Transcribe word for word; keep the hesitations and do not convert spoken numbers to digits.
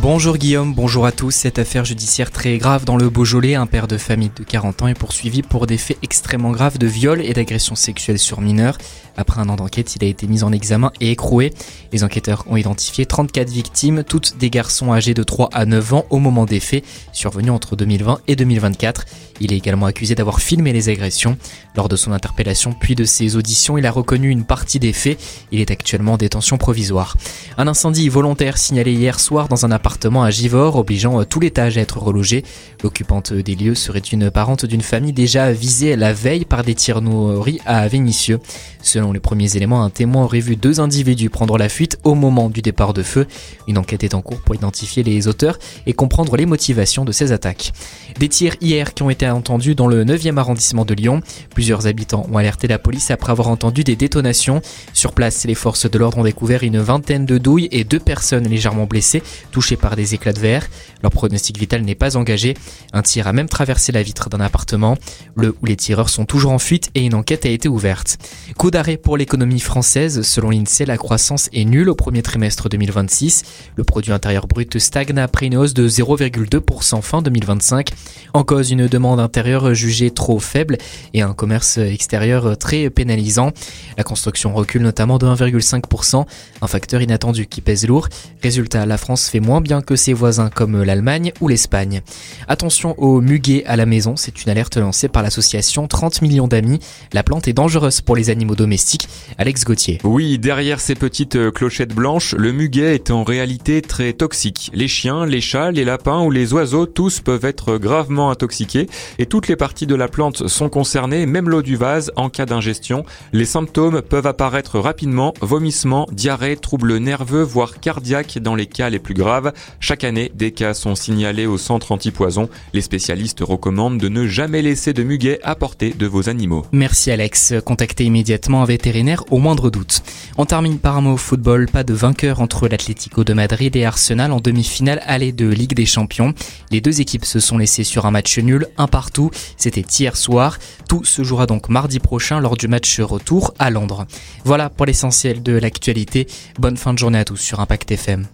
Bonjour Guillaume, bonjour à tous. Cette affaire judiciaire très grave dans le Beaujolais, un père de famille de quarante ans est poursuivi pour des faits extrêmement graves de viol et d'agression sexuelle sur mineurs. Après un an d'enquête, il a été mis en examen et écroué. Les enquêteurs ont identifié trente-quatre victimes, toutes des garçons âgés de trois à neuf ans au moment des faits, survenus entre deux mille vingt et deux mille vingt-quatre. Il est également accusé d'avoir filmé les agressions. Lors de son interpellation puis de ses auditions, il a reconnu une partie des faits. Il est actuellement en détention provisoire. Un incendie volontaire signalé hier soir dans un appartement à Givors, obligeant tout l'étage à être relogé. L'occupante des lieux serait une parente d'une famille déjà visée la veille par des tirs nourris à Vénissieux. Selon les premiers éléments, un témoin aurait vu deux individus prendre la fuite au moment du départ de feu. Une enquête est en cours pour identifier les auteurs et comprendre les motivations de ces attaques. Des tirs hier qui ont été entendus dans le neuvième arrondissement de Lyon. Plusieurs habitants ont alerté la police après avoir entendu des détonations. Sur place, les forces de l'ordre ont découvert une vingtaine de douilles et deux personnes légèrement blessées, touchées par des éclats de verre. Leur pronostic vital n'est pas engagé. Un tir a même traversé la vitre d'un appartement. Le ou les tireurs sont toujours en fuite et une enquête a été ouverte. Coup d'arrêt pour l'économie française. Selon l'INSEE, la croissance est nulle au premier trimestre deux mille vingt-six. Le produit intérieur brut stagne après une hausse de zéro virgule deux pour cent fin deux mille vingt-cinq. En cause, une demande intérieure jugée trop faible et un commerce extérieur très pénalisant. La construction recule notamment de un virgule cinq pour cent, un facteur inattendu qui pèse lourd. Résultat, la France fait moins bien que ses voisins comme l'Allemagne ou l'Espagne. Attention au muguet à la maison, c'est une alerte lancée par l'association trente millions d'amis. La plante est dangereuse pour les animaux domestiques. Alex Gauthier. Oui, derrière ces petites clochettes blanches, le muguet est en réalité très toxique. Les chiens, les chats, les lapins ou les oiseaux, tous peuvent être gravement intoxiqués et toutes les parties de la plante sont concernées, même l'eau du vase en cas d'ingestion. Les symptômes peuvent apparaître rapidement, vomissements, diarrhée, troubles nerveux, voire cardiaques dans les cas les plus graves. Chaque année, des cas sont signalés au centre antipoison. Les spécialistes recommandent de ne jamais laisser de muguet à portée de vos animaux. Merci Alex. Contactez immédiatement un vétérinaire au moindre doute. On termine par un mot football. Pas de vainqueur entre l'Atlético de Madrid et Arsenal en demi-finale aller de Ligue des Champions. Les deux équipes se sont laissées sur un match nul, un partout. C'était hier soir. Tout se jouera donc mardi prochain lors du match retour à Londres. Voilà pour l'essentiel de l'actualité. Bonne fin de journée à tous sur Impact F M.